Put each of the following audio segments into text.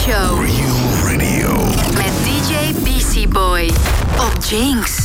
Show. Real Radio. Met DJ BC Boy op Jinx.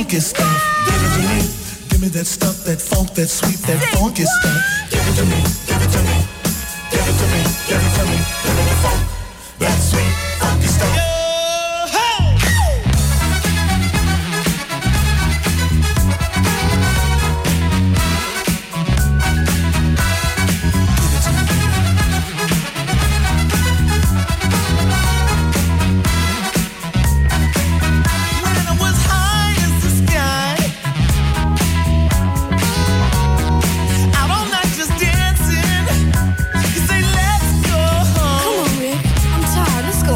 funky stuff. Give it to me. Give me that stuff, that funk, that sweet, that funky stuff. Give it to me. Give it to me. Give it to me. Give it to me. Give me the funk, that sweet, funky stuff. Let's go.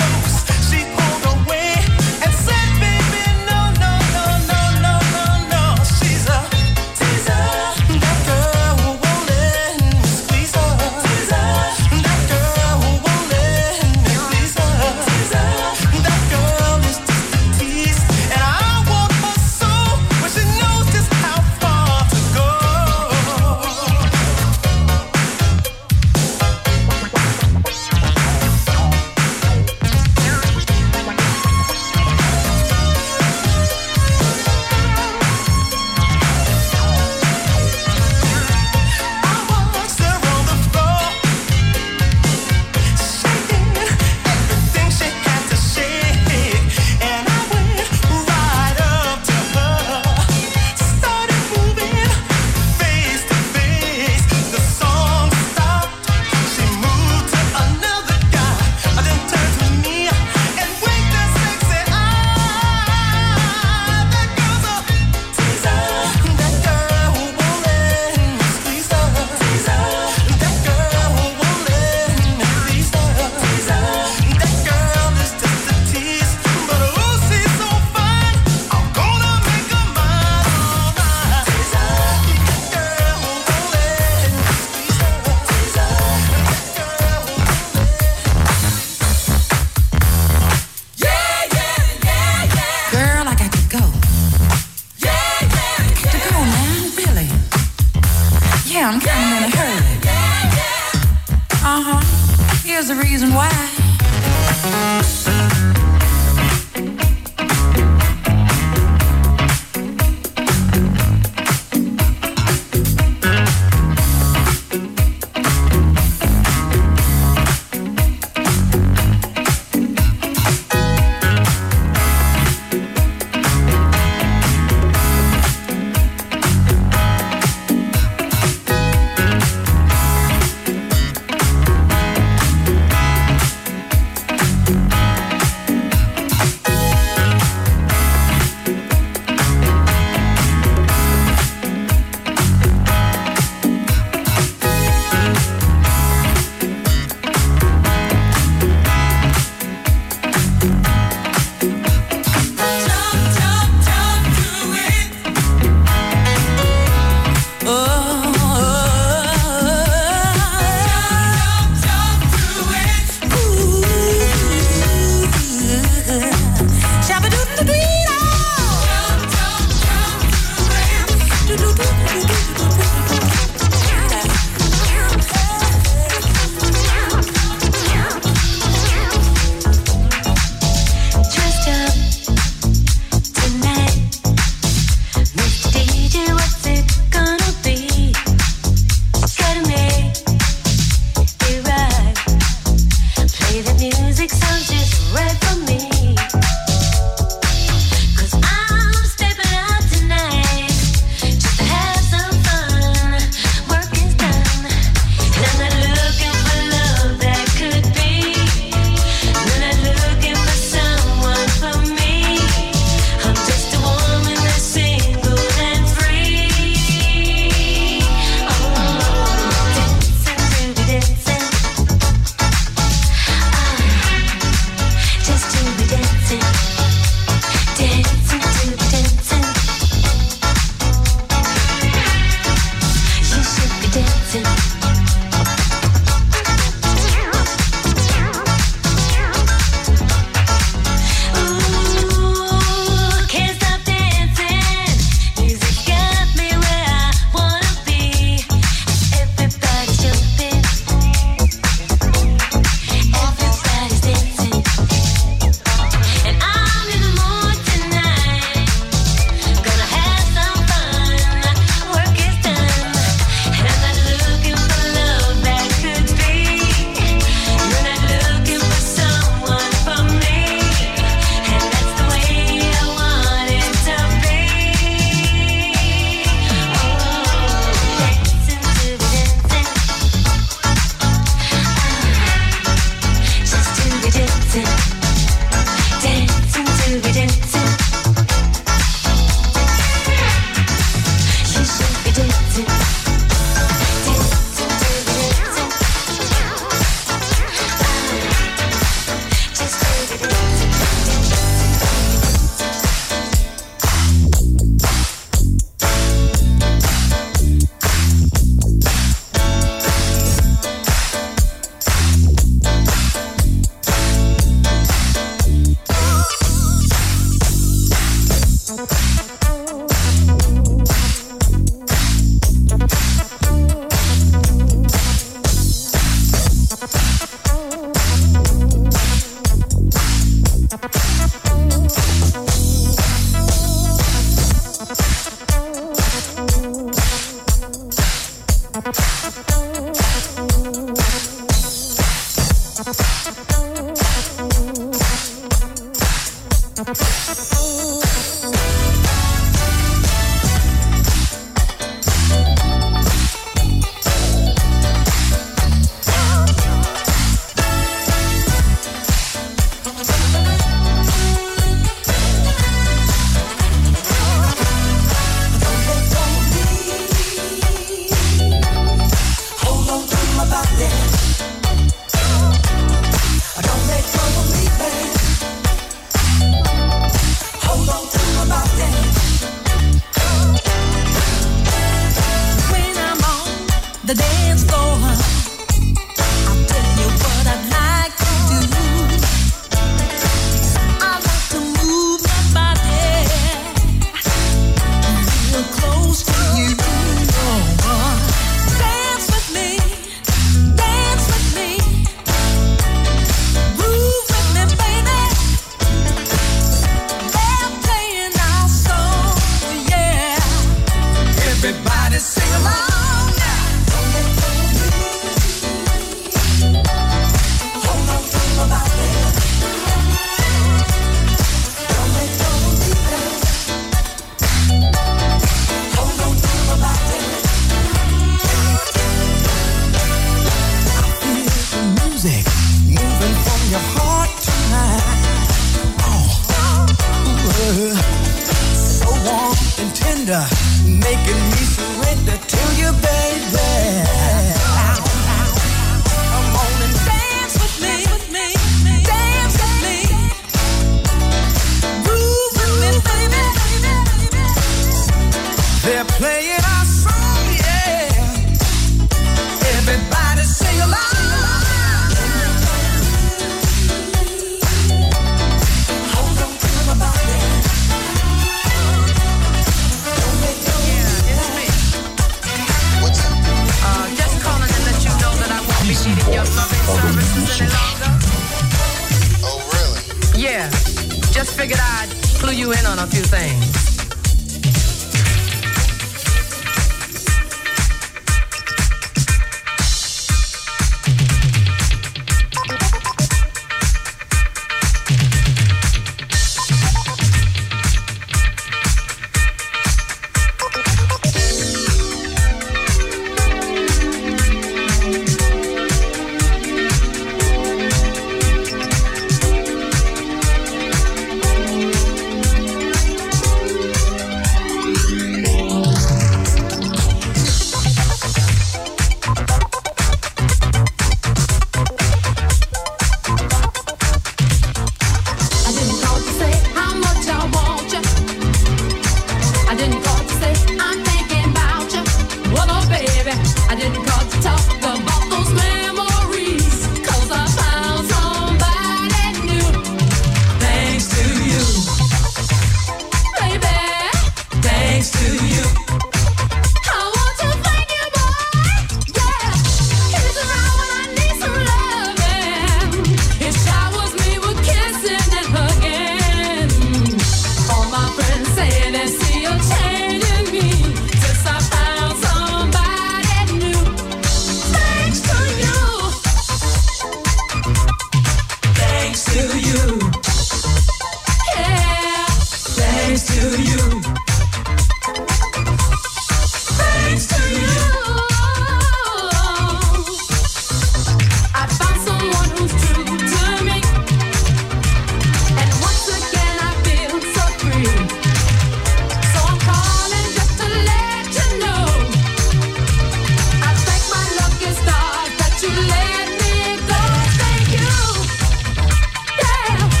Yeah.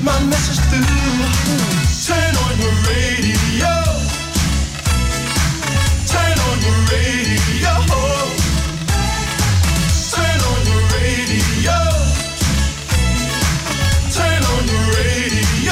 my message through. Turn on your radio. Turn on your radio. Turn on your radio. Turn on your radio.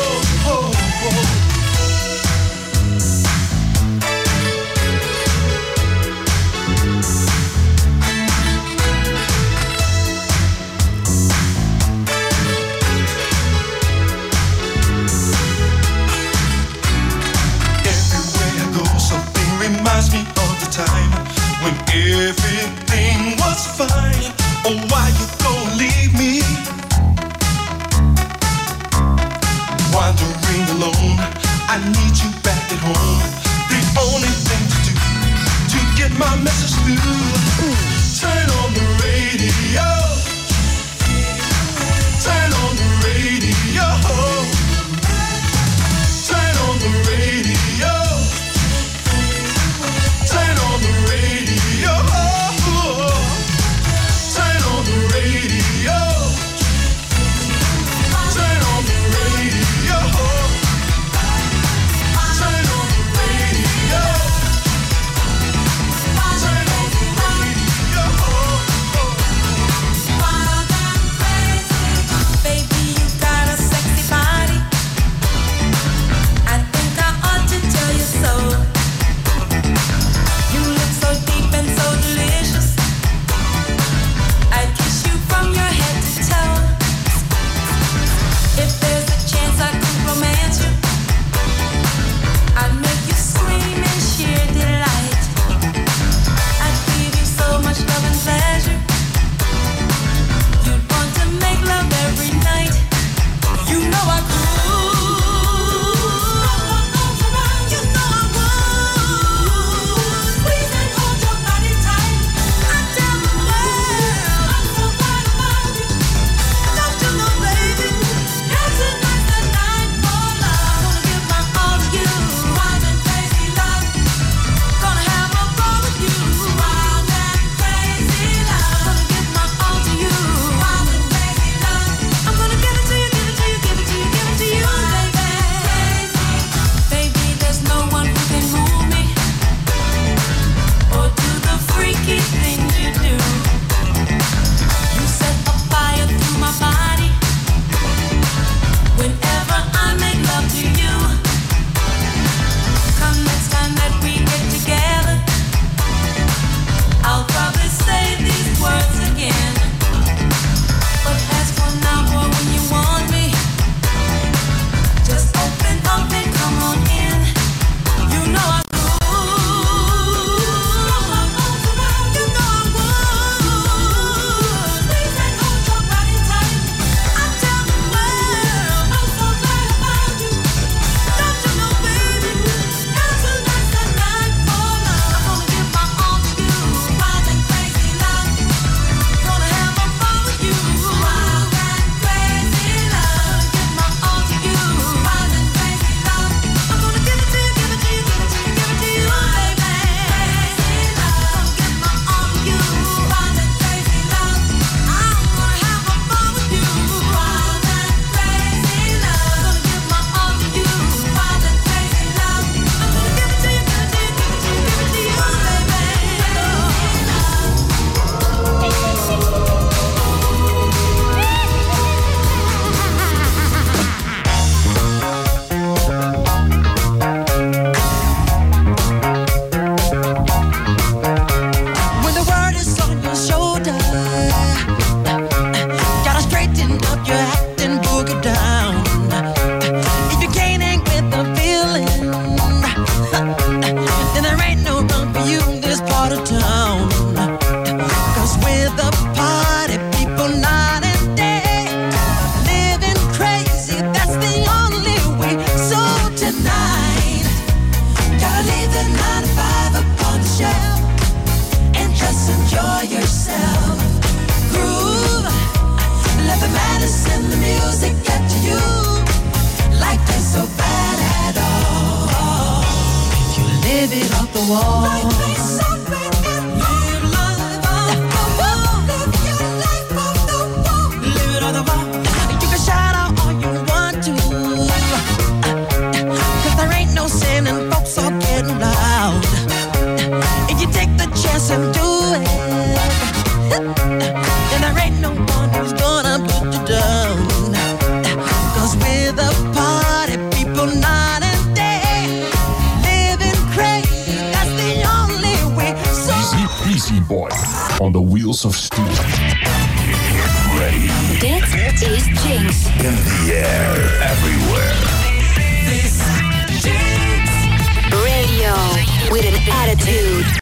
Reminds me of the time when everything was fine. Oh, why you gonna leave me wandering alone? I need you back at home. The only thing to do to get my message through. Turn on the radio. Turn on the radio. Turn on the radio. Turn on the radio. Turn on the radio. Turn on the radio. Turn on the radio. Turn on the radio. Wild and crazy, baby, you got a sexy body. I think I ought to tell you so. You look so deep and so delicious. I'd kiss you from your head to toe. If there's a chance I could romance you, I'd make you scream in sheer delight. I'd give you so much love and pleasure. You'd want to make love every night. You know I could. You know I would. Please and hold your body tight. I tell the world I'm so glad about you. Don't you know, baby? Yeah, tonight's the night for love. Gonna give my all to you. Wild and crazy love. Gonna have a ball with you. Wild and crazy love. Gonna give my all to you. Wild and crazy love. I'm gonna give it to you, give it to you, give it to you, give it to you, baby. Baby, there's no one who can move me or do the freaky things you do. You set a fire through my body whenever I make love to you. Come next time that we get together, I'll probably say these words again. But as for now, boy, when you want me, just open up and come on in. You know I could. You know I would. Please and hold your body tight. I tell the world I'm so glad about you. Don't you know, baby? Yeah, tonight's the night for love. I'm gonna give my all to you. Wild and crazy love. Gonna have a ball with you. Wild and crazy love. Give my all to you. Wild and crazy love. I'm gonna give it to you, give it to you, give it to you, give it to you, baby. Crazy love. Give my all to you. Wild and crazy love. I'm gonna have a ball with you. Wild and crazy love. Gonna give my all to you. Wild and crazy love. I'm gonna give it to you, give it to you, give it to you, give it to you, When the world is on your shoulder, gotta straighten up your act and boogie down. If you can't hang with the feeling, then there ain't no room for you in this part of town. 'Cause we're the party people night and day, living crazy, that's the only way. So tonight, gotta leave the 9 to 5 upon the shelf and just enjoy yourself. Groove, let the medicine, the music get to you. Life ain't so bad at all. You live it off the wall. Life ain't so bad at all. Live life off the wall. Live your life off the wall. Live it on the wall. You can shout out all you want. Wheels of Steel. Dit is Jinx. In the air, everywhere. Radio with an attitude.